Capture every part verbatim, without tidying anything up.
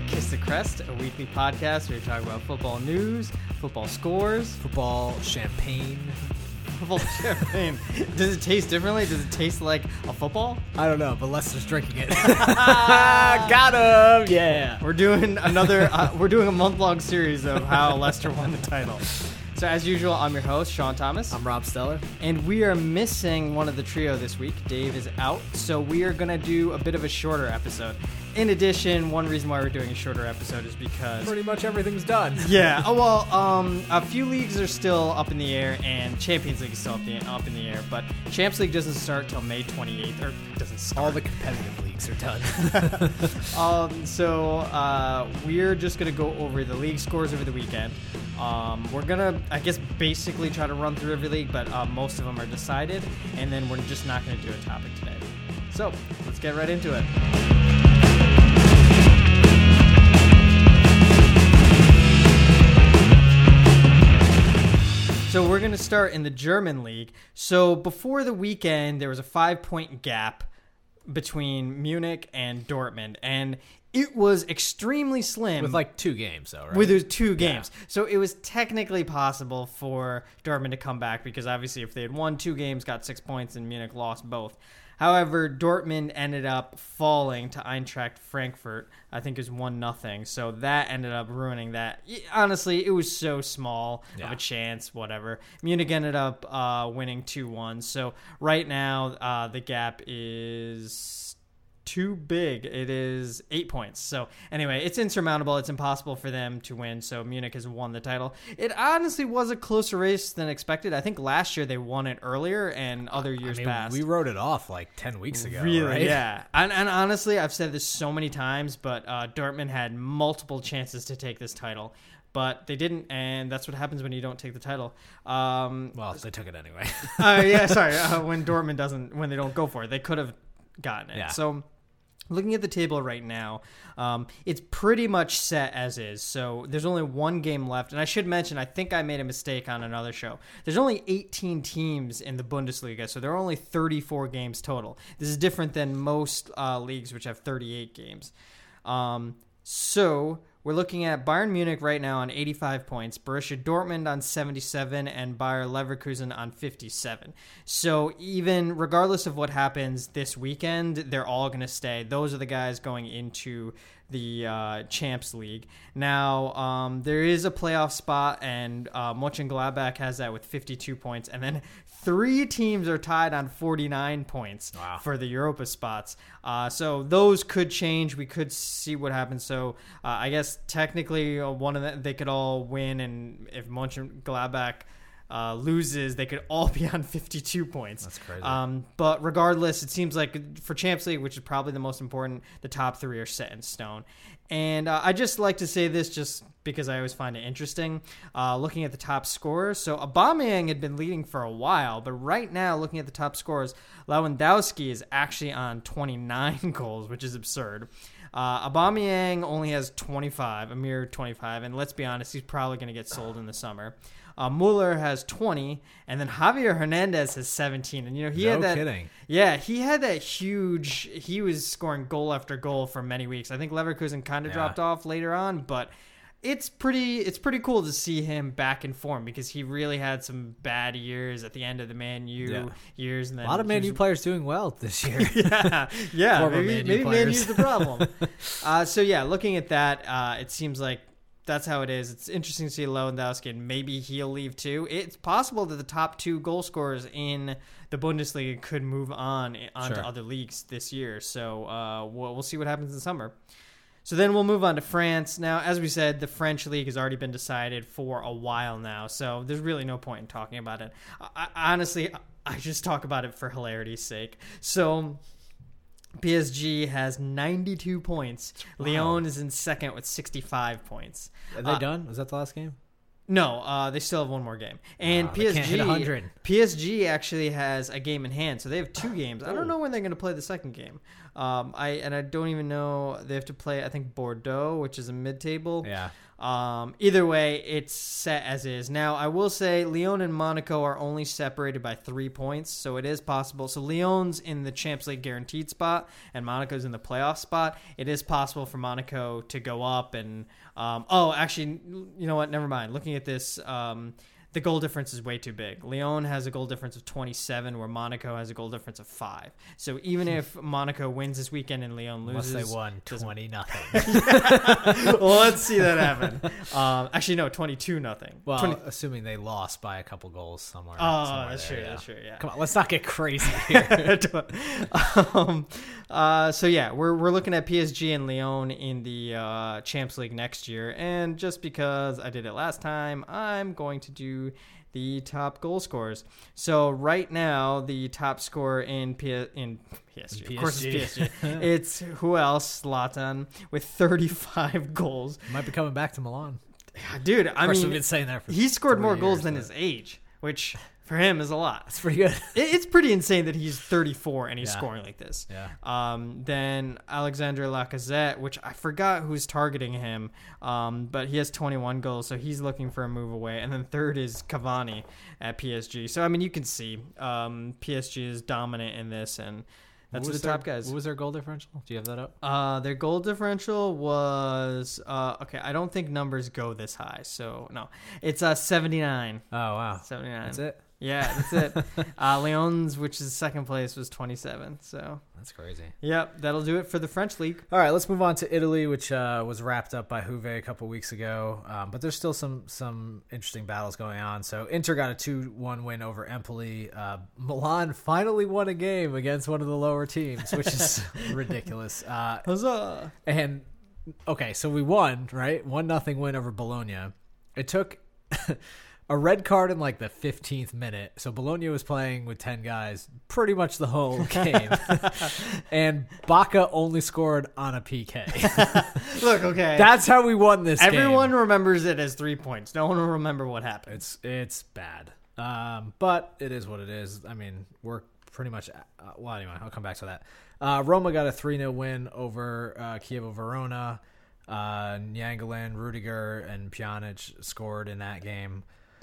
Kiss the Crest, a weekly podcast where we talk about football news, football scores, football champagne. football champagne. Does it taste differently? Does it taste like a football? I don't know, but Lester's drinking it. Got him! Yeah. We're doing another. Uh, we're doing a month-long series of how Leicester won the title. So as usual, I'm your host, Sean Thomas. I'm Rob Steller. And we are missing one of the trio this week. Dave is out, so we are going to do a bit of a shorter episode. In addition, one reason why we're doing a shorter episode is because... pretty much everything's done. Yeah. Oh, well, um, a few leagues are still up in the air, and Champions League is still up, the, up in the air, but Champs League doesn't start till May twenty-eighth, or doesn't start. All the competitive leagues are done. um, so uh, we're just going to go over the league scores over the weekend. Um, we're going to, I guess, basically try to run through every league, but uh, most of them are decided, and then we're just not going to do a topic today. So let's get right into it. So we're going to start in the German league. So before the weekend, there was a five-point gap between Munich and Dortmund, and it was extremely slim. With like two games, though, right? With those two games. Yeah. So it was technically possible for Dortmund to come back because obviously if they had won two games, got six points, and Munich lost both. However, Dortmund ended up falling to Eintracht Frankfurt. I think it was one nothing. So that ended up ruining that. Honestly, it was so small yeah. of a chance, whatever. Munich ended up uh, winning two one. So right now, uh, the gap is too big. It is eight points. So anyway, it's insurmountable. It's impossible for them to win. So Munich has won the title. It honestly was a closer race than expected. I think last year they won it earlier and other years I mean, past. We wrote it off like ten weeks ago. Really? Right? Yeah. And, and honestly, I've said this so many times, but uh, Dortmund had multiple chances to take this title. But they didn't, and that's what happens when you don't take the title. Um, well, they took it anyway. uh, yeah, sorry. Uh, when Dortmund doesn't, when they don't go for it, they could have gotten it. Yeah. So looking at the table right now, um, it's pretty much set as is. So there's only one game left. And I should mention, I think I made a mistake on another show. There's only eighteen teams in the Bundesliga, so there are only thirty-four games total. This is different than most uh, leagues, which have thirty-eight games. Um, so we're looking at Bayern Munich right now on eighty-five points, Borussia Dortmund on seventy-seven, and Bayer Leverkusen on fifty-seven. So even regardless of what happens this weekend, they're all going to stay. Those are the guys going into the uh, Champs League. Now, um, there is a playoff spot, and uh, Mönchengladbach has that with fifty-two points, and then three teams are tied on forty-nine points wow. for the Europa spots. Uh, so those could change. We could see what happens. So uh, I guess technically uh, one of them, they could all win, and if Mönchengladbach uh, loses, they could all be on fifty-two points. That's crazy. Um, but regardless, it seems like for Champions League, which is probably the most important, the top three are set in stone. And uh, I just like to say this just because I always find it interesting. Uh, looking at the top scorers, so Aubameyang had been leading for a while, but right now, looking at the top scorers, Lewandowski is actually on twenty-nine goals, which is absurd. Uh, Aubameyang only has twenty-five, a mere twenty-five, and let's be honest, he's probably going to get sold in the summer. Uh, Muller has twenty, and then Javier Hernandez has seventeen. And you know he no had that. kidding. Yeah, he had that huge. He was scoring goal after goal for many weeks. I think Leverkusen kind of Yeah. dropped off later on, but it's pretty. It's pretty cool to see him back in form because he really had some bad years at the end of the Man U Yeah. years, and then A lot of Man he U was- players doing well this year. yeah, yeah. Former Maybe Man U maybe Man players. U's the problem. uh, so yeah, looking at that, uh, it seems like that's how it is. It's interesting to see Lewandowski, and maybe he'll leave too. It's possible that the top two goal scorers in the Bundesliga could move on onto Sure. other leagues this year. So uh, we'll, we'll see what happens in the summer. So then we'll move on to France. Now, as we said, the French league has already been decided for a while now, so there's really no point in talking about it. I, I, honestly, I just talk about it for hilarity's sake. So P S G has ninety-two points. Wow. Lyon is in second with sixty-five points. Are they Uh, done? Was that the last game? No, uh, they still have one more game. And Oh, they can't P S G, hit one hundred. P S G actually has a game in hand, so they have two games. I don't know when they're going to play the second game. Um, I and I don't even know they have to play. I think Bordeaux, which is a mid-table. Yeah. Um, either way, it's set as is. Now, I will say Lyon and Monaco are only separated by three points, so it is possible. So Lyon's in the Champions League guaranteed spot, and Monaco's in the playoff spot. It is possible for Monaco to go up and um, oh, actually, you know what? Never mind. Looking at this, um, the goal difference is way too big. Lyon has a goal difference of twenty-seven, where Monaco has a goal difference of five. So even if Monaco wins this weekend and Lyon loses, unless they won twenty nothing. Well, let's see that happen. Um, actually, no, twenty-two nothing. Well, twenty assuming they lost by a couple goals somewhere. Oh, somewhere that's there, true. yeah. That's true. Yeah. Come on, let's not get crazy here. um, uh, so yeah, we're we're looking at P S G and Lyon in the uh, Champions League next year, and just because I did it last time, I'm going to do the top goal scorers. So right now, the top scorer in P- in P S G, P S G. of course, it's P S G. It's who else? Zlatan with thirty-five goals. Might be coming back to Milan. Dude, I Of course, mean, we've been saying that for he scored three more years, goals than but- his age, which for him is a lot. That's pretty good. It- It's pretty insane that he's thirty-four and he's Yeah. scoring like this. Yeah. Um, then Alexandre Lacazette, which I forgot who's targeting him, um, but he has twenty-one goals, so he's looking for a move away. And then third is Cavani at P S G. So, I mean, you can see um, P S G is dominant in this, and that's What the was their- top guys. What was their goal differential? Do you have that up? Uh, their goal differential was uh, okay. I don't think numbers go this high, so no, it's uh seventy-nine. Oh, wow. seventy-nine. That's it? Yeah, that's it. uh, Lyon's, which is second place, was twenty-seven. So, That's crazy. yep, that'll do it for the French league. All right, let's move on to Italy, which uh, was wrapped up by Juve a couple weeks ago. Um, but there's still some some interesting battles going on. So Inter got a two one win over Empoli. Uh, Milan finally won a game against one of the lower teams, which is ridiculous. Uh, Huzzah! and, okay, so we won, right? One nothing win over Bologna. It took... a red card in like the fifteenth minute. So Bologna was playing with ten guys pretty much the whole game. And Baca only scored on a P K. Look, okay. That's how we won this Everyone game. remembers it as three points. No one will remember what happened. It's it's bad. Um, but it is what it is. I mean, we're pretty much... Uh, well, anyway, I'll come back to that. Uh, Roma got a three nil win over uh, Chievo Verona. Uh, Nyangalin, Rudiger, and Pjanic scored in that game.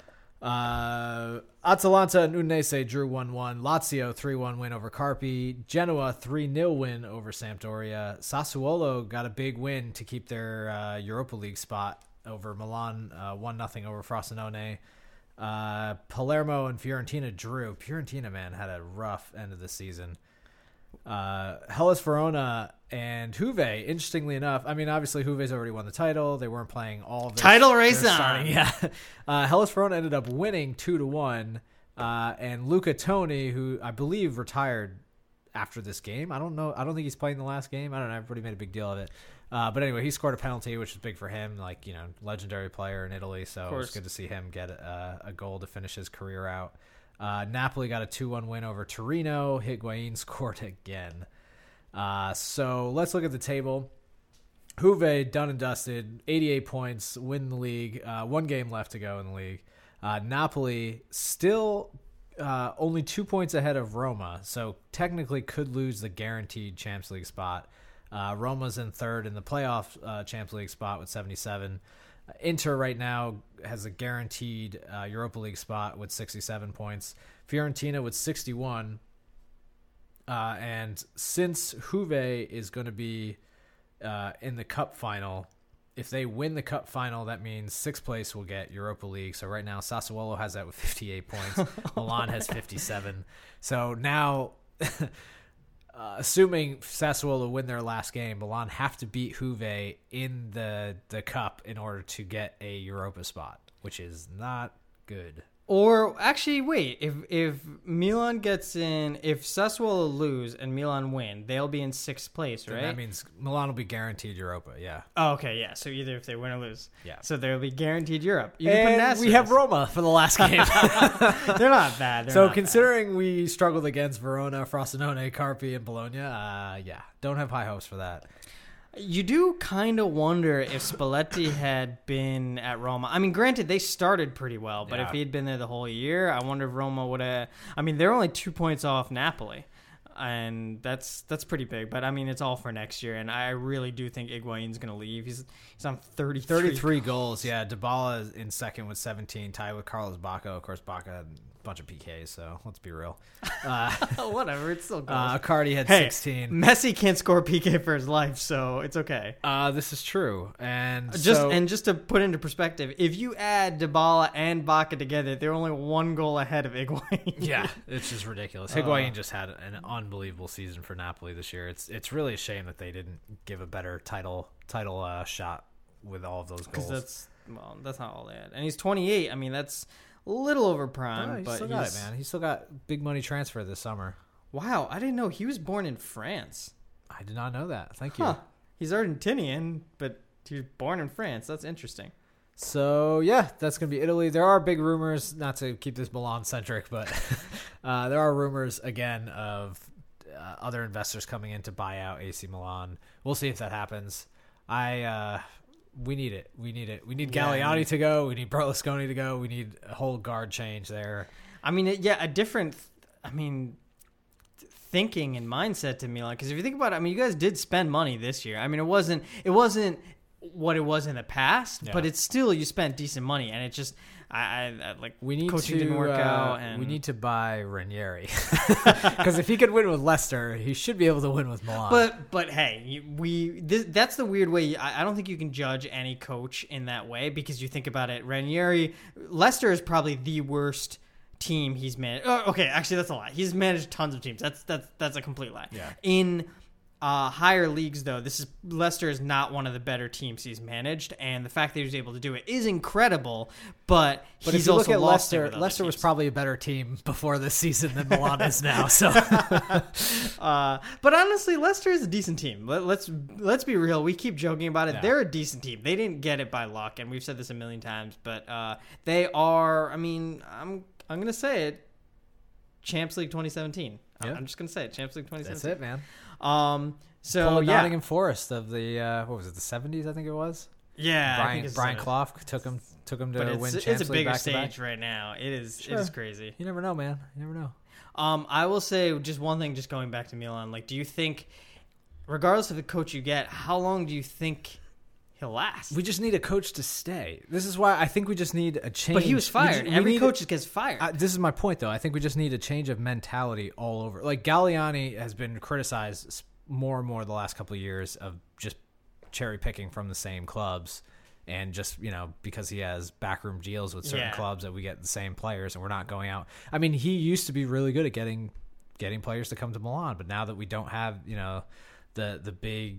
Uh, Atalanta and Udinese drew one one. Lazio three one win over Carpi. Genoa three nil win over Sampdoria. Sassuolo got a big win to keep their uh, Europa League spot over Milan, uh, one nothing over Frosinone. Uh, Palermo and Fiorentina drew. Fiorentina, man, had a rough end of the season. Uh, Hellas Verona and Juve, interestingly enough, I mean, obviously Juve's already won the title. They weren't playing all of their Title race their on. starting- Yeah. Uh, Hellas Verona ended up winning two to one. Uh, and Luca Toni, who I believe retired after this game. I don't know. I don't think he's playing the last game. I don't know. Everybody made a big deal of it. Uh, but anyway, he scored a penalty, which is big for him. Like, you know, legendary player in Italy. So it was good to see him get a, a goal to finish his career out. Uh, Napoli got a two one win over Torino. Higuain scored again. Uh, so let's look at the table. Juve, done and dusted, eighty-eight points, win the league. Uh, one game left to go in the league. Uh, Napoli still uh, only two points ahead of Roma, so technically could lose the guaranteed Champions League spot. Uh, Roma's in third in the playoff uh, Champions League spot with seventy-seven. Inter right now has a guaranteed uh, Europa League spot with sixty-seven points. Fiorentina with sixty-one. Uh, and since Juve is going to be uh, in the cup final, if they win the cup final, that means sixth place will get Europa League. So right now Sassuolo has that with fifty-eight points. Milan has fifty-seven. So now... Uh, assuming Sassuolo win their last game, Milan have to beat Juve in the the cup in order to get a Europa spot, which is not good. Or actually, wait. If if Milan gets in, if Sassuolo lose and Milan win, they'll be in sixth place, Then right? that means Milan will be guaranteed Europa. Yeah. Oh, okay, yeah. So either if they win or lose, Yeah. So they'll be guaranteed Europe. You can put an And we have asterisk. Roma for the last game. They're not bad. They're so not considering we struggled against Verona, Frosinone, Carpi, and Bologna, uh, yeah, don't have high hopes for that. bad. You do kind of wonder if Spalletti had been at Roma. I mean, granted, they started pretty well, but Yeah. if he had been there the whole year, I wonder if Roma would have. I mean, they're only two points off Napoli. and that's that's pretty big. But I mean, it's all for next year, and I really do think Higuain's going to leave. He's he's on thirty-three, thirty-three goals. Yeah, Dybala is in second with seventeen, tied with Carlos Bacca. Of course, Bacca had a bunch of P Ks, so let's be real. Uh, Whatever, it's still goals. uh, Cardi had Hey, sixteen. Messi can't score a P K for his life, so it's okay. Uh, this is true, and Just so, and just to put into perspective, if you add Dybala and Bacca together, they're only one goal ahead of Higuain. yeah, it's just ridiculous. Higuain just had an unbelievable season for Napoli this year. It's it's really a shame that they didn't give a better title title uh, shot with all of those because goals. that's well, that's not all they had. And he's twenty-eight. I mean, that's a little over prime, Oh, he's but still he's, got it, man. He still got big money transfer this summer. Wow, I didn't know he was born in France. I did not know that. Thank you. Huh? He's Argentinian, but he was born in France. That's interesting. So yeah, that's gonna be Italy. There are big rumors, not to keep this Milan centric, but uh, there are rumors again of uh, other investors coming in to buy out A C Milan. We'll see if that happens. I uh, we need it. We need it. We need Yeah, Galliani I mean- to go. We need Berlusconi to go. We need a whole guard change there. I mean, it- yeah, a different. I mean, thinking and mindset to Milan. Because if you think about it, I mean, you guys did spend money this year. I mean, it wasn't. It wasn't what it was in the past, Yeah. but it's still you spent decent money, and it just. I, I, I like We need coaching to didn't work uh, out, and we need to buy Ranieri because if he could win with Leicester, he should be able to win with Milan. But but hey, you- we this, that's the weird way. I, I don't think you can judge any coach in that way because you think about it. Ranieri, Leicester is probably the worst team he's managed. Oh, okay, actually that's a lie. He's managed tons of teams. That's that's that's a complete lie. Yeah. In uh, higher leagues, though, this is Leicester is not one of the better teams he's managed, and the fact that he was able to do it is incredible. But, But he's if you look also at lost it Leicester, with other Leicester was teams. probably a better team before this season than Milan is now. So Uh, but honestly, Leicester is a decent team. Let, let's let's be real. We keep joking about it. Yeah. They're a decent team. They didn't get it by luck, and we've said this a million times. But uh, they are. I mean, I'm I'm gonna say it. Champs League twenty seventeen. I'm- Yeah. I'm just gonna say it. Champs League twenty that's seventeen. it, man. Um. So Full of yeah, Nottingham Forest of the uh, what was it, the seventies? I think it was. yeah. I think Brian it's Brian seven. Clough took him took him to But win it's, Champions it's a League bigger back to back. stage right now. It is. Sure. It is crazy. You never know, man. You never know. Um, I will say just one thing, just going back to Milan. Like, do you think, regardless of the coach you get, how long do you think he'll last? We just need a coach to stay. This is why I think we just need a change. but he was We fired. ju- we Every need- coach gets fired. I, this is my point, though. I think we just need a change of mentality all over. Like Galliani has been criticized s- more and more the last couple of years of just cherry picking from the same clubs, and just you know because he has backroom deals with certain Yeah. clubs that we get the same players, and we're not going out. I mean, he used to be really good at getting getting players to come to Milan, but now that we don't have you know the the big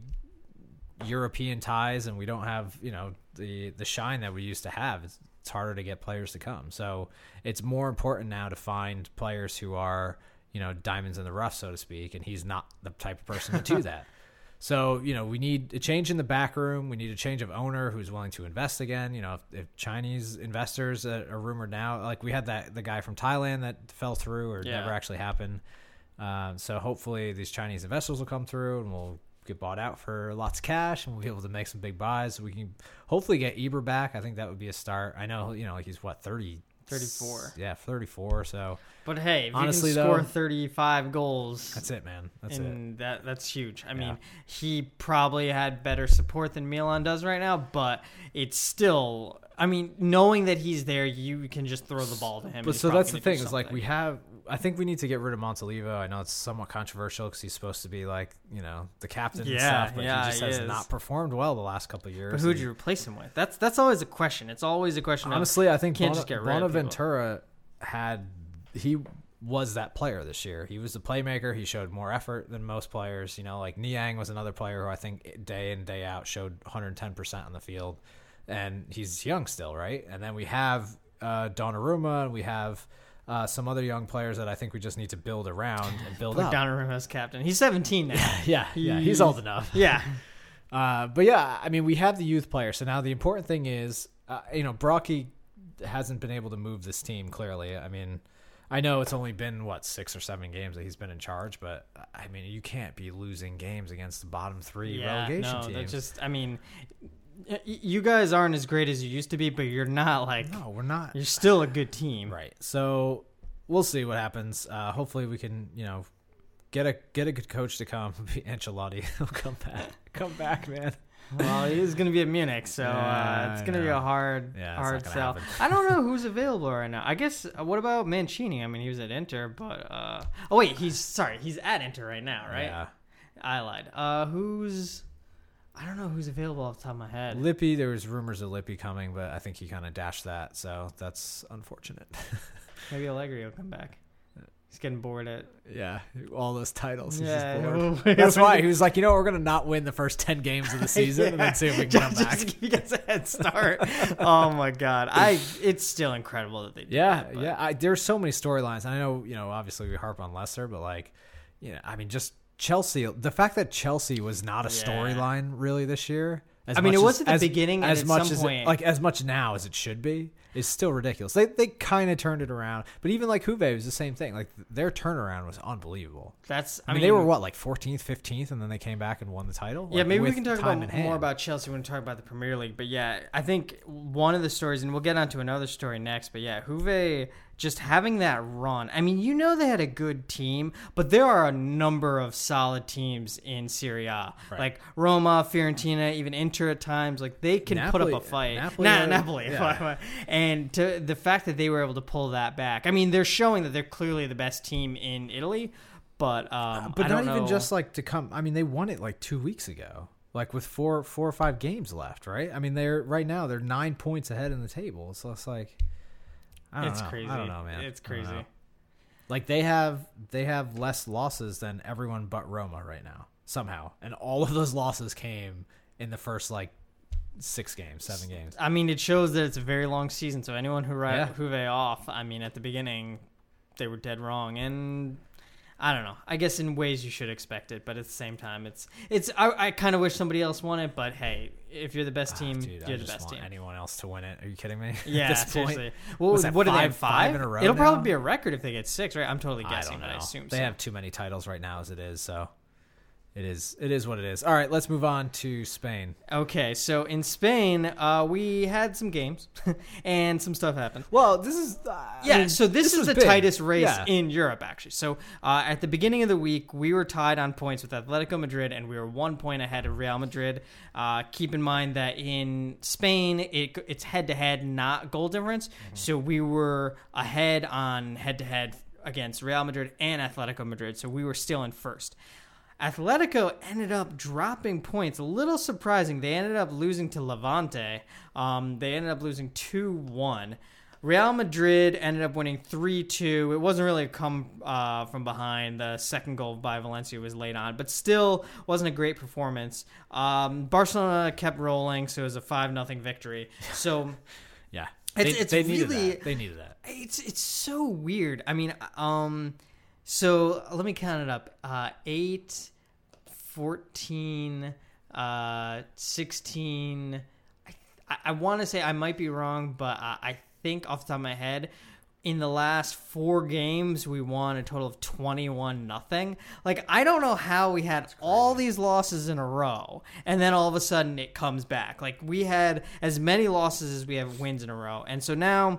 European ties, and we don't have you know the the shine that we used to have, it's, it's harder to get players to come. So it's more important now to find players who are you know diamonds in the rough, so to speak, and he's not the type of person to do that. So you know we need a change in the back room. We need a change of owner who's willing to invest again. You know, if, if Chinese investors that are rumored now, like we had that the guy from Thailand that fell through or Yeah. never actually happened. Um, so hopefully these Chinese investors will come through and we'll get bought out for lots of cash and we'll be able to make some big buys. So we can hopefully get Eber back. I think that would be a start. I know, you know, like he's what, thirty? thirty-four. Yeah, thirty-four. So But hey, if Honestly, you can score though, thirty-five goals, that's it, man. That's it. and that that's huge. I Yeah. mean, he probably had better support than Milan does right now, but it's still. I mean, knowing that he's there, you can just throw the ball to him. and But he's so probably that's the gonna do thing is like something. we have. I think we need to get rid of Montalivo. I know it's somewhat controversial because he's supposed to be like you know the captain and Yeah, stuff, but yeah, he just he has is. not performed well the last couple of years. But who would And you replace him with? That's that's always a question. It's always a question. honestly, I think can't Bona- just get rid of people. Bonaventura had he was that player this year. He was the playmaker. He showed more effort than most players. You know, like Niang was another player who I think day in day out showed one hundred ten percent on the field, and he's young still, right? And then we have uh, Donnarumma, and we have. Uh, some other young players that I think we just need to build around and build Put up. Donnarumma as captain. He's seventeen now. yeah, yeah, he's old enough. Yeah. Uh, but yeah, I mean, we have the youth players. So now the important thing is, uh, you know, Brocky hasn't been able to move this team clearly. I mean, I know it's only been, what, six or seven games that he's been in charge, but I mean, you can't be losing games against the bottom three Yeah, relegation no, teams. that's just. I mean, y- you guys aren't as great as you used to be, but you're not like. no, we're not. You're still a good team. Right. So we'll see what happens. Uh, hopefully we can, you know, get a get a good coach to come. Ancelotti, he'll come back. Come back, man. Well, he is going to be at Munich, so Yeah, uh, it's I going to be know. a hard, Yeah, it's hard not sell. gonna I don't know who's available right now. I guess. Uh, what about Mancini? I mean, he was at Inter, but uh, oh wait, he's sorry, he's at Inter right now, right? Yeah. I lied. Uh, who's? I don't know who's available off the top of my head. Lippi, there was rumors of Lippi coming, but I think he kind of dashed that, so that's unfortunate. Maybe Allegri will come back. He's getting bored at. Yeah, all those titles. He's Yeah, just well, bored. That's why he was like, you know, we're gonna not win the first ten games of the season, and then see if we can just, come back. Just he gets a head start. Oh my god, I! It's still incredible that they. Did Yeah, that, but- yeah. I, there's so many storylines. I know, you know, obviously we harp on Leicester, but like, you know, I mean, just Chelsea. The fact that Chelsea was not a Yeah. storyline really this year. As I mean, much it was as, at the as, beginning and as at much some as point- it, like as much now as it should be is still ridiculous. They they kind of turned it around, but even like Juve was the same thing. Like their turnaround was unbelievable. That's. I mean, they were what, like fourteenth, fifteenth, and then they came back and won the title. Yeah, Like, maybe we with can talk time about in hand. more about Chelsea when we talk about the Premier League. But yeah, I think one of the stories, and we'll get onto another story next. But yeah, Juve just having that run. I mean, you know they had a good team, but there are a number of solid teams in Serie A, Right. like Roma, Fiorentina, even Inter at times. Like they can Napoli- put up a fight. Napoli nah, are- Napoli. yeah. And to the fact that they were able to pull that back. I mean, they're showing that they're clearly the best team in Italy. But um, But I not don't even know. just like to come. I mean, they won it like two weeks ago, like with four, four or five games left, right? I mean, they're right now they're nine points ahead in the table. So it's like, I don't It's know. crazy. I don't know, man. It's I don't crazy. know. Like they have they have less losses than everyone but Roma right now somehow, and all of those losses came in the first like six games, seven games. I mean, it shows that it's a very long season. So anyone who write Yeah. Juve off, I mean, at the beginning, they were dead wrong. And I don't know. I guess in ways you should expect it, but at the same time, it's it's. I, I kind of wish somebody else won it, but hey, if you're the best team, Ah, Dude, I you're the just best want team. anyone else to win it. Are you kidding me? Yeah, At this seriously. point, What, Was was, that what do they five- have? Five? five in a row It'll now? probably be a record if they get six, right? I'm totally I guessing, don't but I know. assume They so. have too many titles right now as it is, so it is it is what it is. All right, let's move on to Spain. Okay, so in Spain, uh, we had some games, and some stuff happened. Well, this is uh, Yeah, so this, is was the big. tightest race Yeah. in Europe, actually. So uh, at the beginning of the week, we were tied on points with Atletico Madrid, and we were one point ahead of Real Madrid. Uh, keep in mind that in Spain, it, it's head-to-head, not goal difference. Mm-hmm. So we were ahead on head-to-head against Real Madrid and Atletico Madrid, so we were still in first. Atletico ended up dropping points. A little surprising. They ended up losing to Levante. Um, they ended up losing two one. Real Madrid ended up winning three two. It wasn't really a come uh, from behind. The second goal by Valencia was late on, but still wasn't a great performance. Um, Barcelona kept rolling, so it was a five nothing victory. So Yeah, It's- they, it's they needed really- that. They needed that. it's it's so weird. I mean, um, so let me count it up. Uh, eight, fourteen, uh, sixteen. I, I want to say I might be wrong, but I, I think off the top of my head, in the last four games, we won a total of twenty-one nothing. Like, I don't know how we had all these losses in a row, and then all of a sudden it comes back. Like, we had as many losses as we have wins in a row. And so now...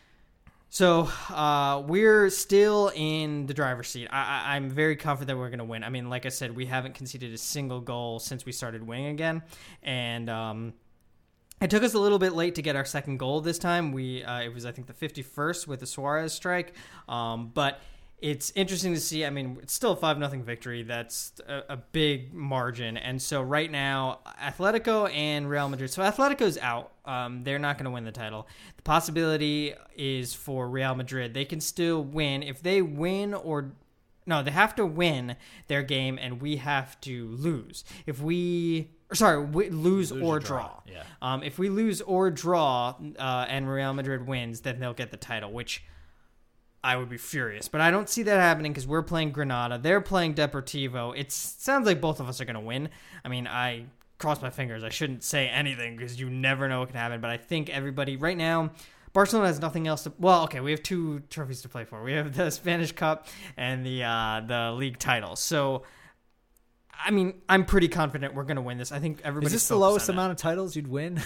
So uh, we're still in the driver's seat. I, I, I'm very confident that we're going to win. I mean, like I said, we haven't conceded a single goal since we started winning again, and um, it took us a little bit late to get our second goal this time. We uh, it was I think the fifty-first with the Suarez strike, um, but it's interesting to see. I mean, it's still a five nothing victory. That's a, a big margin. And so right now, Atletico and Real Madrid. So Atletico's out. Um, they're not going to win the title. The possibility is for Real Madrid. They can still win. If they win or... No, they have to win their game, and we have to lose. If we... Sorry, we lose, Lose or or draw. draw, yeah. Um, if we lose or draw uh, and Real Madrid wins, then they'll get the title, which... I would be furious, but I don't see that happening because we're playing Granada. They're playing Deportivo. It sounds like both of us are going to win. I mean, I cross my fingers. I shouldn't say anything because you never know what can happen, but I think everybody right now, Barcelona has nothing else to... Well, okay, we have two trophies to play for. We have the Spanish Cup and the uh, the league title. So, I mean, I'm pretty confident we're going to win this. I think everybody's Is this the focused lowest on that. amount of titles you'd win?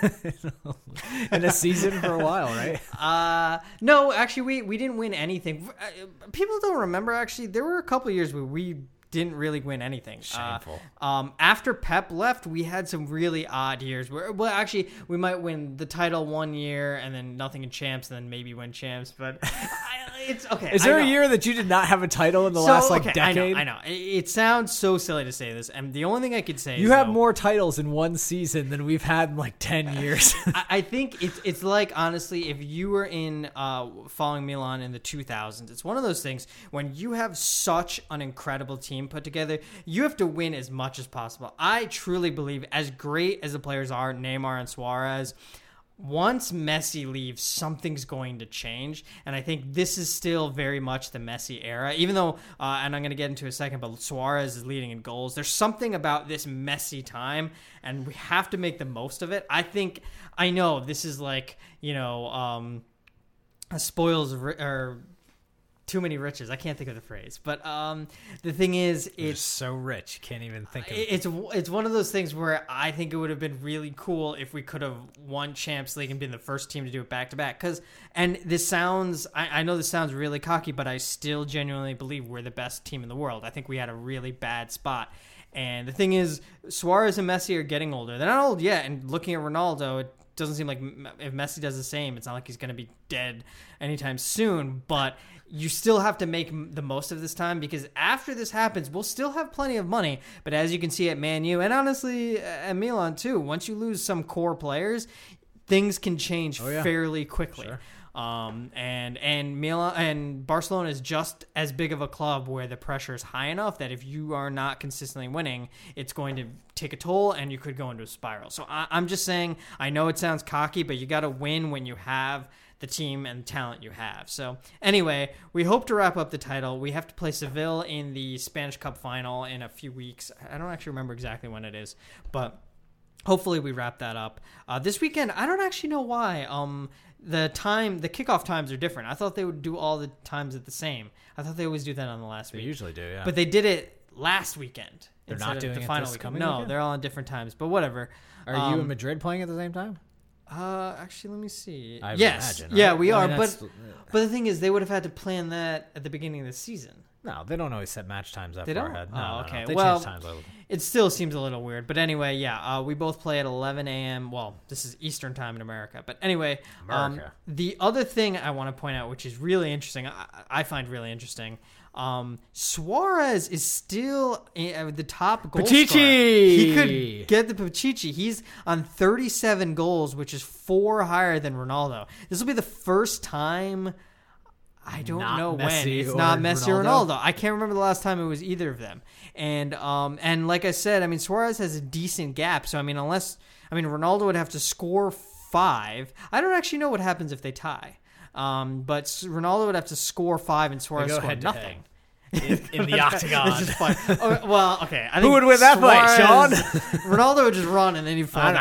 in a season for a while, right? Uh, no, actually, we, we didn't win anything. Uh, People don't remember, actually, there were a couple of years where we didn't really win anything. Shameful. Uh, um, after Pep left, we had some really odd years where, well, actually, we might win the title one year and then nothing in champs, and then maybe win champs. But I, it's okay. Is there a year that you did not have a title in the so, last like okay, decade? I know. I know. It, it sounds so silly to say this, and the only thing I could say You is have though, more titles in one season than we've had in like ten years. I, I think it's it's like, honestly, if you were in uh, following Milan in the two thousands, it's one of those things when you have such an incredible team put together, you have to win as much as possible. I truly believe, as great as the players are, Neymar and Suarez, once Messi leaves, something's going to change. And I think this is still very much the Messi era, even though, uh, and I'm going to get into a second, but Suarez is leading in goals. There's something about this Messi time, and we have to make the most of it. I think, I know this is like, you know, um, spoils or too many riches. I can't think of the phrase, but um, the thing is, You're it's just so rich, you can't even think of it. it's it's one of those things where I think it would have been really cool if we could have won Champs League and been the first team to do it back to back. Because, and this sounds, I, I know this sounds really cocky, but I still genuinely believe we're the best team in the world. I think we had a really bad spot. And the thing is, Suarez and Messi are getting older. They're not old yet. And looking at Ronaldo, it doesn't seem like if Messi does the same, it's not like he's going to be dead anytime soon. But you still have to make the most of this time, because after this happens, we'll still have plenty of money. But as you can see at Man U, and honestly at Milan too, once you lose some core players, things can change oh, yeah. fairly quickly. Sure. Um, and and Milan and Barcelona is just as big of a club where the pressure is high enough that if you are not consistently winning, it's going to take a toll and you could go into a spiral. So I, I'm just saying, I know it sounds cocky, but you got to win when you have the team and talent you have. So anyway, we hope to wrap up the title. We have to play Seville in the Spanish Cup final in a few weeks. I don't actually remember exactly when it is, but hopefully we wrap that up. Uh, this weekend, I don't actually know why. Um, the time, the kickoff times are different. I thought they would do all the times at the same. I thought they always do that on the last They week. usually do, yeah. But they did it last weekend. They're instead not of doing the it final this weekend. coming No, weekend? they're all on different times, but whatever. Are Um, you in Madrid playing at the same time? Uh, actually, let me see. I would yes, imagine, yeah, right? we I are. mean, but that's- but the thing is, they would have had to plan that at the beginning of the season. No, they don't always set match times that They far don't? ahead. Oh, No, no, no. okay. They Well, change times. a little. It still seems a little weird, but anyway, yeah. Uh, we both play at eleven a.m. Well, this is Eastern time in America, but anyway, um, America. the other thing I want to point out, which is really interesting, I, I find really interesting. Um, Suarez is still at the top goal Pichichi! scorer. He could get the Pichichi. He's on thirty-seven goals, which is four higher than Ronaldo. This will be the first time. I don't Not know when. Messi It's or not Messi or Ronaldo? Ronaldo. I can't remember the last time it was either of them. And um and like I said, I mean Suarez has a decent gap. So I mean unless I mean Ronaldo would have to score five. I don't actually know what happens if they tie. Um, but Ronaldo would have to score five and Suarez go score head to nothing. in, in the octagon. It's just fun. Oh, well, okay. I Who think would win that fight, Suarez- Ronaldo would just run and then he'd fall.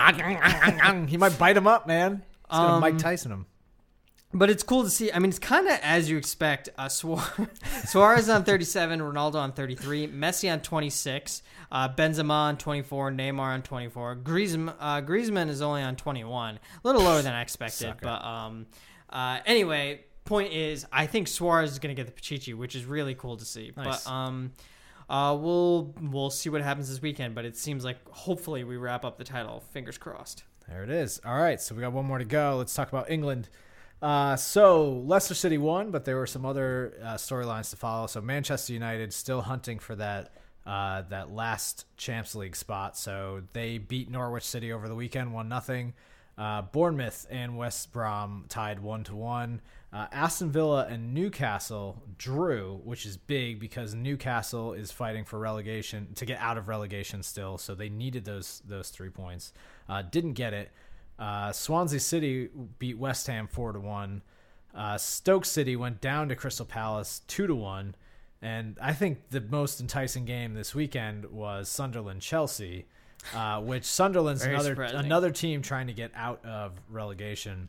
he might bite him up, man. He's gonna Um, Mike Tyson him. But it's cool to see. I mean, it's kind of as you expect. Uh, Suarez, Suarez on thirty-seven, Ronaldo on thirty-three, Messi on twenty-six, uh, Benzema on twenty-four, Neymar on twenty-four. Griezmann, uh, Griezmann is only on twenty-one, a little lower than I expected. Sucker. But um, uh, anyway, point is, I think Suarez is going to get the Pichichi, which is really cool to see. Nice. But um, uh, we'll we'll see what happens this weekend. But it seems like hopefully we wrap up the title. Fingers crossed. There it is. All right, so we got one more to go. Let's talk about England. Uh, so Leicester City won, but there were some other uh, storylines to follow. So Manchester United still hunting for that uh, that last Champions League spot. So they beat Norwich City over the weekend, one nothing. Uh, Bournemouth and West Brom tied one to one. Uh, Aston Villa and Newcastle drew, which is big because Newcastle is fighting for relegation to get out of relegation still. So they needed those those three points. Uh, didn't get it. Uh, Swansea City beat West Ham four to one. Uh, Stoke City went down to Crystal Palace two to one. And I think the most enticing game this weekend was Sunderland Chelsea, uh, which Sunderland's Very another surprising. another team trying to get out of relegation,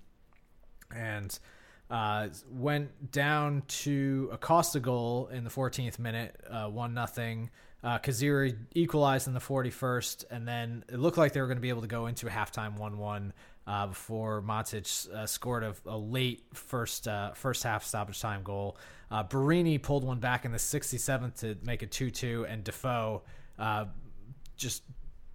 and uh, went down to a Costa goal in the fourteenth minute, uh, one nothing. Uh, Kaziri equalized in the forty-first, and then it looked like they were going to be able to go into halftime one one. uh, before Matic uh, scored a, a late first uh, first half stoppage time goal. Uh, Barini pulled one back in the sixty-seventh to make it two two, and Defoe uh, just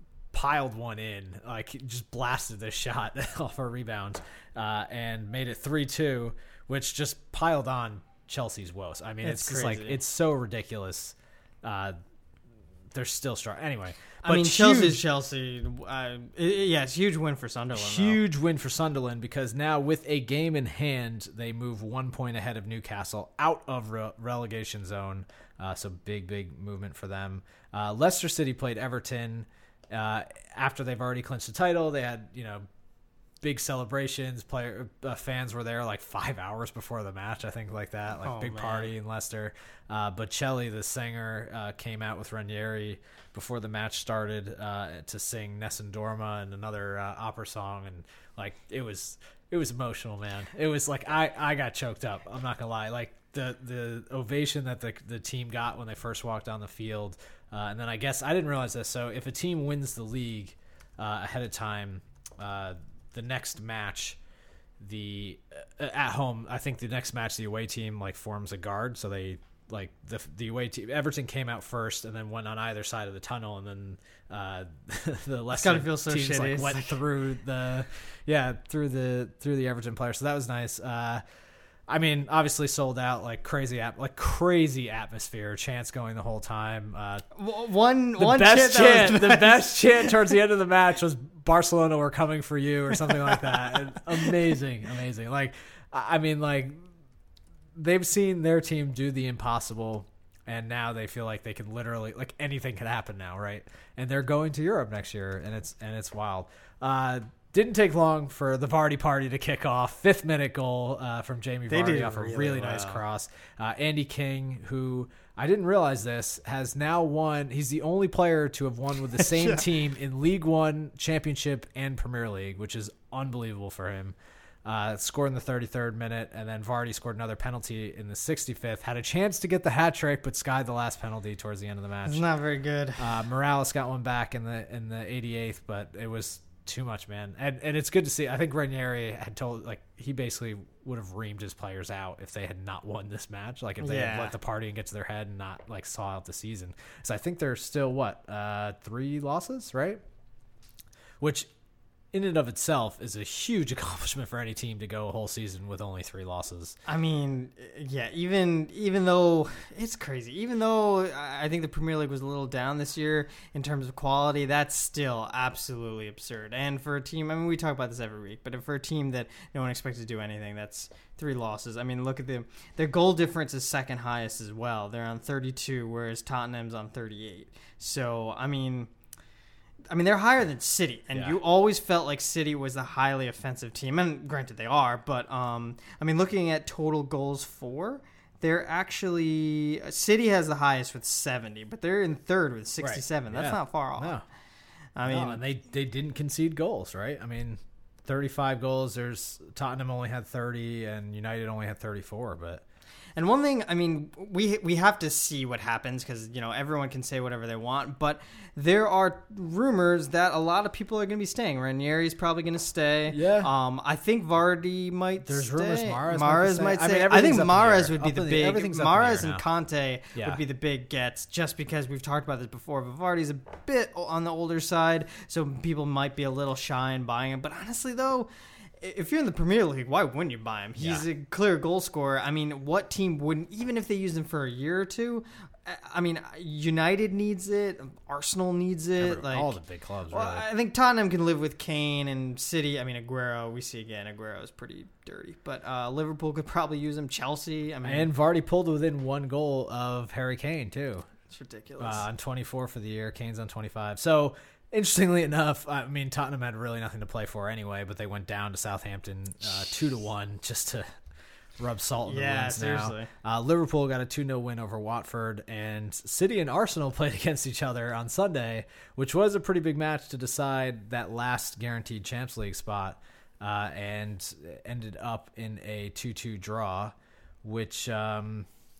piled one in, like just blasted this shot off a rebound uh, and made it three two, which just piled on Chelsea's woes. I mean, it's, It's just like crazy. it's so ridiculous. Uh, they're still strong anyway. I mean, huge, Chelsea's Chelsea. Uh, it- yeah, it's a huge win for Sunderland. though. huge win for Sunderland, because now with a game in hand, they move one point ahead of Newcastle out of re- relegation zone. Uh, so big, big movement for them. Uh, Leicester City played Everton uh, after they've already clinched the title. They had, you know, big celebrations. Player uh, fans were there like five hours before the match, I think, like that, like Oh, big man. party in Leicester. Uh, Bocelli, the singer, uh, came out with Ranieri before the match started uh, to sing Nessun Dorma and another uh, opera song, and like it was it was emotional, man. It was like I, I got choked up. I'm not gonna lie. Like the the ovation that the the team got when they first walked on the field, uh, and then I guess I didn't realize this. So if a team wins the league uh, ahead of time, uh, the next match, the uh, at home, I think the next match the away team like forms a guard, so they like the the away team Everton came out first and then went on either side of the tunnel, and then uh, the Leicester gotta feel so teams shitty. like It's went like- through the yeah through the through the Everton players, so that was nice. Uh, I mean, obviously sold out, like crazy, at, like crazy atmosphere, chants going the whole time. Uh, W- One the one best chant, that chant, was the best chant towards the end of the match was "Barcelona, we're coming for you" or something like that. And amazing, amazing. Like, I I mean, like they've seen their team do the impossible, and now they feel like they can literally, like anything can happen now, right? And they're going to Europe next year, and it's and it's wild. Uh, didn't take long for the Vardy party to kick off. Fifth minute goal uh, from Jamie They Vardy did off a really really nice well. cross. Uh, Andy King, who I didn't realize this, has now won. He's the only player to have won with the same Yeah. team in League One, Championship, and Premier League, which is unbelievable for him. Uh, scored in the thirty-third minute, and then Vardy scored another penalty in the sixty-fifth. Had a chance to get the hat trick, but skied the last penalty towards the end of the match. It's not very good. Uh, Morales got one back in the in the eighty-eighth, but it was too much, man. And and it's good to see. I think Ranieri had told, like, he basically would have reamed his players out if they had not won this match. Like, if they had Yeah. let the party and get to their head and not like saw out the season. So I think there's still what uh, three losses, right? Which, in and of itself, is a huge accomplishment for any team to go a whole season with only three losses. I mean, yeah, even even though it's crazy, even though I I think the Premier League was a little down this year in terms of quality, that's still absolutely absurd. And for a team, I mean, we talk about this every week, but for a team that no one expects to do anything, that's three losses. I mean, look at them. Their goal difference is second highest as well. They're on thirty-two, whereas Tottenham's on thirty-eight. So, I mean... I mean, they're higher than City, and Yeah. you always felt like City was a highly offensive team. And granted, they are, but um, I mean, looking at total goals for, they're actually City has the highest with seventy, but they're in third with sixty-seven. Right. That's Yeah. not far off. No. I mean, no, and they, they didn't concede goals, right? I mean, thirty-five goals. There's Tottenham only had thirty, and United only had thirty-four. But and one thing, I mean, we we have to see what happens because, you know, everyone can say whatever they want, but there are rumors that a lot of people are going to be staying. Ranieri's probably going to stay. Yeah. Um, I think Vardy might. There's stay. rumors Mahrez might Mahrez stay. might I mean, stay. I, everything's think up in the Mahrez air. would be Up the in the- big. everything's up in the air Mahrez and now. Conte Yeah. would be the big gets, just because we've talked about this before. But Vardy's a bit on the older side, so people might be a little shy in buying him. But honestly, though, if you're in the Premier League, why wouldn't you buy him? He's Yeah. a clear goal scorer. I mean, what team wouldn't, even if they used him for a year or two? I- I mean, United needs it. Arsenal needs it. every- like all the big clubs, well, really. I think Tottenham can live with Kane, and City. I mean, Aguero. We see again, Aguero is pretty dirty. But uh, Liverpool could probably use him. Chelsea. I mean, And Vardy pulled within one goal of Harry Kane, too. it's ridiculous. Uh, on twenty-four for the year. Kane's on twenty-five. So, interestingly enough, I mean, Tottenham had really nothing to play for anyway, but they went down to Southampton uh, two to one just to rub salt in the Yeah, wounds seriously. now. Uh, Liverpool got a two nil win over Watford, and City and Arsenal played against each other on Sunday, which was a pretty big match to decide that last guaranteed Champions League spot, uh, and ended up in a two two draw, which... Um,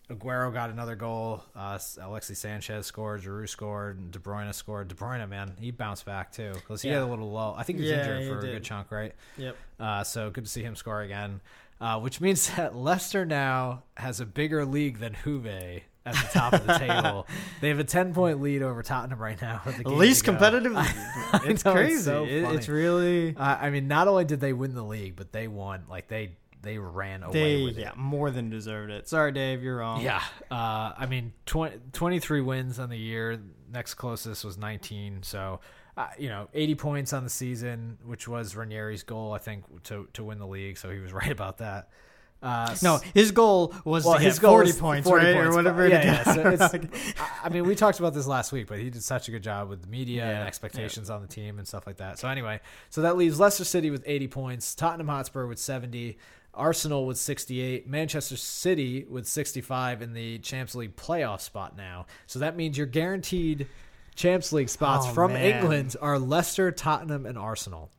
Aguero got another goal. Uh, Alexis Sanchez scored. Giroud scored. And De Bruyne scored. De Bruyne, man, he bounced back too because he Yeah. had a little lull. I think he was Yeah, injured he for did. a good chunk, right? Yep. Uh, so good to see him score again. Uh, which means that Leicester now has a bigger league than Juve at the top of the table. They have a ten-point lead over Tottenham right now. With the game Least to go. competitive. I It's know, crazy. It's, so It- funny. it's really Uh, I mean, not only did they win the league, but they won. Like they they ran away they with yeah it. more than deserved it. Sorry, Dave, you're wrong. Yeah. Uh, I mean, twenty, twenty-three wins on the year. Next closest was nineteen. So, uh, you know, eighty points on the season, which was Ranieri's goal, I think, to to win the league. So he was right about that. Uh, No, his goal was well, to his get goal forty is points, forty right, points, or whatever. but- it yeah, is. yeah, so it's, I mean, we talked about this last week, but he did such a good job with the media Yeah, and expectations on the team and stuff like that. So anyway, so that leaves Leicester City with eighty points, Tottenham Hotspur with seventy, Arsenal with sixty-eight, Manchester City with sixty-five in the Champions League playoff spot now. So that means your guaranteed Champions League spots Oh, from man. England are Leicester, Tottenham, and Arsenal.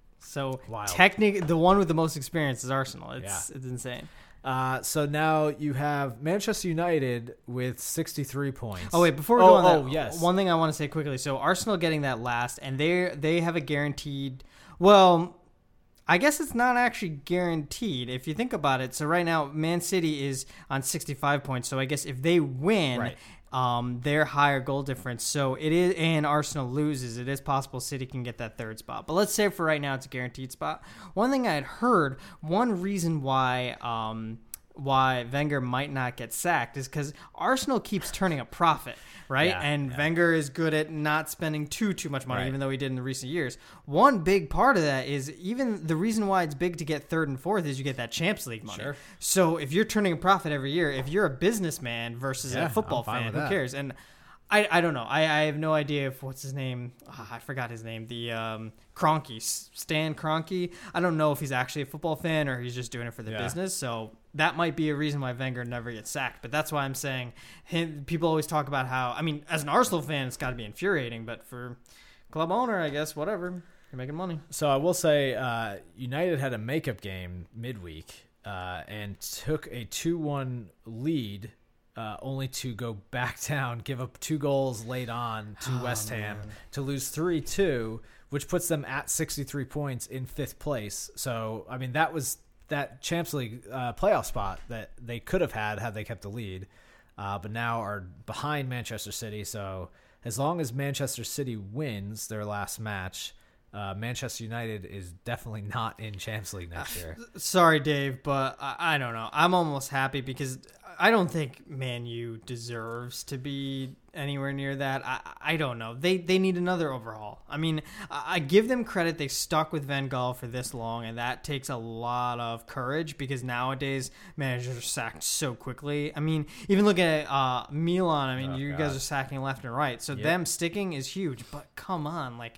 So Wild. technically, the one with the most experience is Arsenal. It's Yeah. it's insane. Uh, so now you have Manchester United with sixty-three points. Oh wait, before we oh, go on that, oh, yes. one thing I want to say quickly. So Arsenal getting that last, and they they have a guaranteed. Well, I guess it's not actually guaranteed if you think about it. So right now, Man City is on sixty-five points. So I guess if they win, Right. um, their higher goal difference. So it is, and Arsenal loses, it is possible City can get that third spot. But let's say for right now, it's a guaranteed spot. One thing I had heard, one reason why. Um, why Wenger might not get sacked is because Arsenal keeps turning a profit, right? Yeah, and yeah. Wenger is good at not spending too too much money, Right. even though he did in the recent years. One big part of that is even the reason why it's big to get third and fourth is you get that Champions League money. Sure. So if you're turning a profit every year, if you're a businessman versus Yeah, a football I'm fine fan, with who that. cares? And I, I don't know. I, I have no idea if what's his name. Oh, I forgot his name. The um, Kroenke, Stan Kroenke. I don't know if he's actually a football fan or he's just doing it for the Yeah. business. So that might be a reason why Wenger never gets sacked. But that's why I'm saying him, people always talk about how. I mean, as an Arsenal fan, it's got to be infuriating. But for club owner, I guess whatever. You're making money. So I will say, uh, United had a makeup game midweek uh, and took a two one lead, uh, only to go back down, give up two goals late on to Oh, West Ham man. to lose three two, which puts them at sixty-three points in fifth place. So, I mean, that was that Champions League uh, playoff spot that they could have had had they kept the lead, uh, but now are behind Manchester City. So as long as Manchester City wins their last match, Uh, Manchester United is definitely not in Champions League next year. Sorry, Dave, but I, I don't know. I'm almost happy because I don't think Man U deserves to be anywhere near that. I, I don't know. They they need another overhaul. I mean, I, I give them credit. They stuck with Van Gaal for this long, and that takes a lot of courage because nowadays managers are sacked so quickly. I mean, even look at uh, Milan. I mean, Oh, you God. guys are sacking left and right. So Yep. them sticking is huge. But come on, like.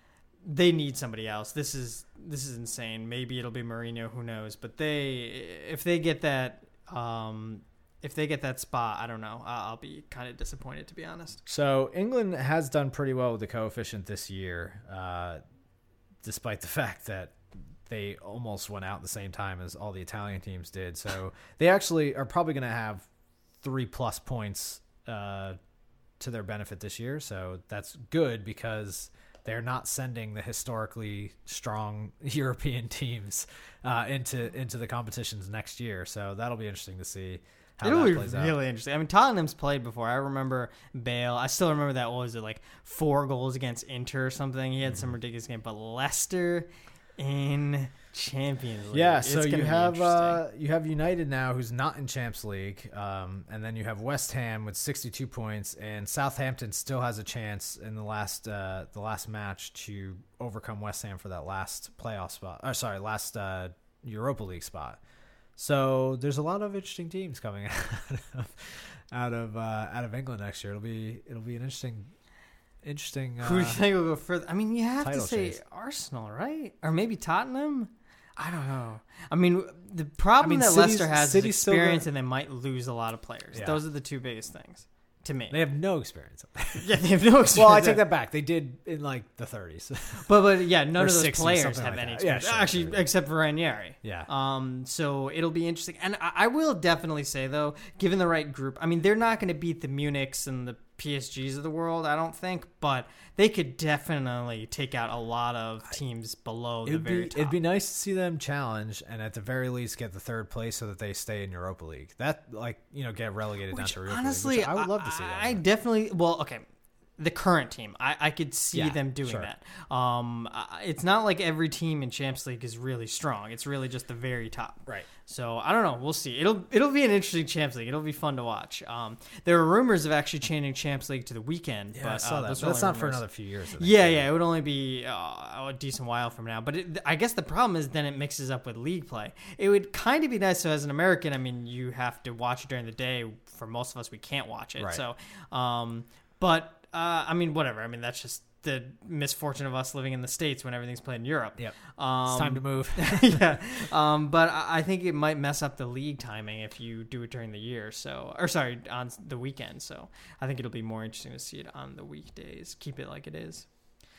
They need somebody else. This is this is insane. Maybe it'll be Mourinho. Who knows? But they, if they get that, um, if they get that spot, I don't know. I'll, I'll be kind of disappointed, to be honest. So England has done pretty well with the coefficient this year, uh, despite the fact that they almost went out at the same time as all the Italian teams did. So they actually are probably going to have three plus points uh, to their benefit this year. So that's good because they're not sending the historically strong European teams uh, into into the competitions next year. So that'll be interesting to see how It'll that be plays out. really interesting. I mean, Tottenham's played before. I remember Bale. I still remember that. What was it, like four goals against Inter or something? He had Mm-hmm. some ridiculous game. But Leicester in Champions League. Yeah, It's so gonna you be have interesting. uh, you have United now, who's not in Champions League, um, and then you have West Ham with sixty-two points, and Southampton still has a chance in the last uh, the last match to overcome West Ham for that last playoff spot. Or sorry, last uh, Europa League spot. So there's a lot of interesting teams coming out of out of, uh, out of England next year. It'll be it'll be an interesting interesting. Uh, Who do you think will go further? I mean, you have to title say chase. Arsenal, right? Or maybe Tottenham? I don't know. I mean, the problem I mean, that City's- Leicester has City's is still experience, gonna- and they might lose a lot of players. Yeah. Those are the two biggest things. to me. They have no experience. Yeah, they have no experience. Well, I take that back. They did in like the thirties. But but yeah, none Or of those sixties, players something have like any that. Yeah, experience. sure, Actually, sure. except for Ranieri. Yeah. Um. So it'll be interesting, and I, I will definitely say though, given the right group, I mean, they're not going to beat the Munichs and the P S Gs of the world, I don't think, but they could definitely take out a lot of teams below the It'd very be top. it'd be nice to see them challenge and at the very least get the third place so that they stay in Europa League. That like you know get relegated down Which, to Europa honestly, League. Which I would love to see that. I definitely well, okay. The current team, I, I could see Yeah, them doing sure. that. Um, I- it's not like every team in Champions League is really strong. It's really just the very top. Right. So I don't know. We'll see. It'll it'll be an interesting Champions League. It'll be fun to watch. Um, there are rumors of actually changing Champions League to the weekend. Yeah, but, I saw uh, that. those But are that's only not for rumors. another few years. I think. Yeah, yeah, it would only be uh, a decent while from now. But it, I guess the problem is then it mixes up with league play. It would kind of be nice. So as an American, I mean, you have to watch it during the day. For most of us, we can't watch it. Right. So, um, but uh, I mean, whatever. I mean, that's just the misfortune of us living in the States when everything's played in Europe. Yep. Um, It's time to move. yeah. Um, but I I think it might mess up the league timing if you do it during the year. So, or sorry, on the weekend. So I think it'll be more interesting to see it on the weekdays. Keep it like it is.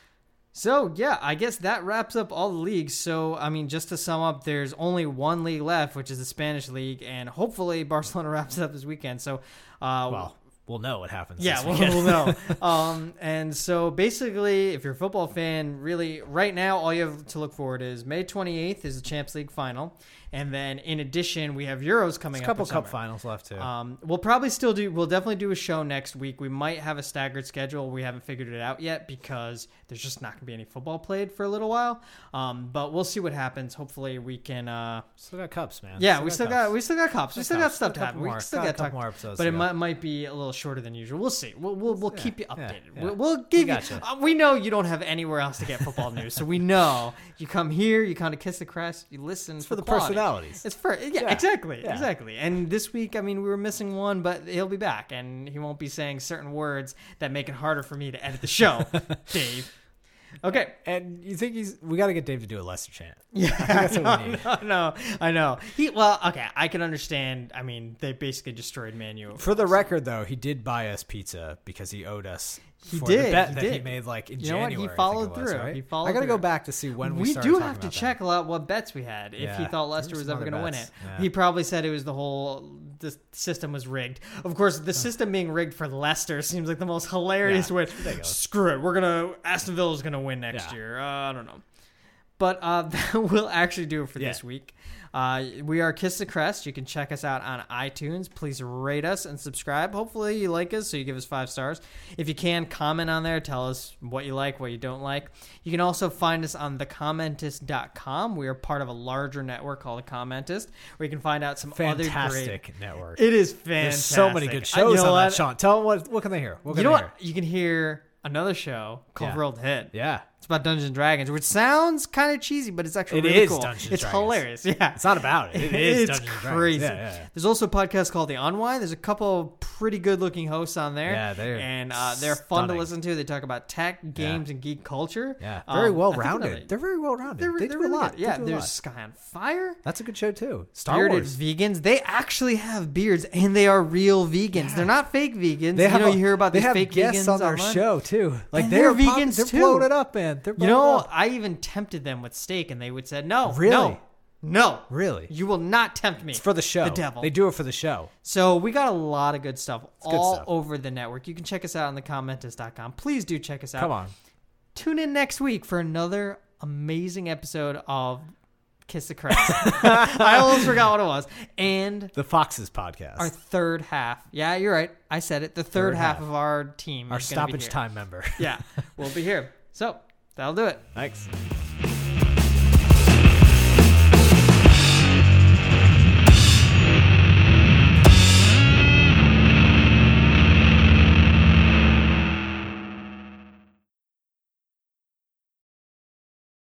So, yeah, I guess that wraps up all the leagues. So, I mean, just to sum up, there's only one league left, which is the Spanish league, and hopefully Barcelona wraps it up this weekend. So, uh, Well, we'll know what happens. yeah, this we'll, weekend. we'll know. Um, and so basically, if you're a football fan, really, right now, all you have to look forward is May twenty-eighth is the Champions League final. And then, in addition, we have Euros coming There's a up. couple in cup summer. finals left too. Um, we'll probably still do. We'll definitely do a show next week. We might have a staggered schedule. We haven't figured it out yet because there's just not going to be any football played for a little while. Um, but we'll see what happens. Hopefully, we can. Uh, still got cups, man. yeah, we still got cups. we still got cups. We still got cups. stuff Got to a happen. couple We more. still Got a got couple talk, more episodes but to it go. might might be a little shorter than usual. We'll see. We'll we'll, we'll Yeah, keep you yeah, updated. yeah. We'll, we'll give We gotcha. you. Uh, we know you don't have anywhere else to get football news, so we know you come here. You kind of kiss the crest. You listen It's for the quality. personalities. It's for yeah, Yeah, exactly, yeah. exactly. And this week, I mean, we were missing one, but he'll be back, and he won't be saying certain words that make it harder for me to edit the show, Dave. Okay. And you think he's? We got to get Dave to do a Lester chant. Yeah, that's what we need. I know, I know. He well, okay, I can understand. I mean, they basically destroyed Man U. For the record, though, he did buy us pizza because he owed us. He for did, the bet he that he did. made like in You know what? He January. I think followed it was, through. right? He followed I got to through. go back to see when we. We started do talking have to about check them. a lot what bets we had if he Yeah. thought Leicester There's was some ever other going to win it. bets. Yeah. He probably said it was the whole the system was rigged. Of course, the system being rigged for Leicester seems like the most hilarious Yeah, way. it's ridiculous. Screw it, we're gonna Aston Villa's going to win next Yeah. year. Uh, I don't know. But uh, that will actually do it for Yeah. this week. Uh, we are Kiss the Crest. You can check us out on iTunes. Please rate us and subscribe. Hopefully you like us, so you give us five stars. If you can, comment on there. Tell us what you like, what you don't like. You can also find us on the commentist dot com. We are part of a larger network called The Commentist, where you can find out some other Fantastic great... network. It is fantastic. There's so many good Uh, shows you know on what? that, Sean. Tell them what. What can they hear? What can You know they what? hear? You can hear another show called Yeah. Rolled Hit. Yeah. It's about Dungeons and Dragons, which sounds kind of cheesy, but it's actually It really is cool. Dungeons it's and Dragons. hilarious. Yeah. It's not about it. It is it's Dungeons and Dragons. crazy. Yeah, yeah, yeah. There's also a podcast called The Unwind. There's a couple pretty good looking hosts on there. Yeah, they're and uh, they're fun stunning. to listen to. They talk about tech, games, and geek culture. Yeah. Um, Very I well think rounded. another- They're very well rounded. They're, They they're do really a lot. good. Yeah, They do a there's lot. Sky on Fire. That's a good show too. Star Bearded Wars. vegans. They actually have beards, and they are real vegans. Yeah. They're not fake vegans. They have you know, a- you hear about they these have fake guests vegans on their online. show too. Like And they're they're pop- vegans They're too. blowing it up, man. They're You blowing it know, up. I even tempted them with steak, and they would say, "No, Really? no, no, Really? you will not tempt me." It's for the show. The devil. They do it for the show. So we got a lot of good stuff good all stuff. over the network. You can check us out on the commentist dot com. Please do check us out. Come on. Tune in next week for another amazing episode of Kiss the Crest. I almost forgot what it was. And The Foxes podcast. our third half. Yeah, you're right. I said it. The third, Third half, half. of our team Our is gonna be stoppage here. time member. Yeah, we'll be here. So that'll do it. Thanks.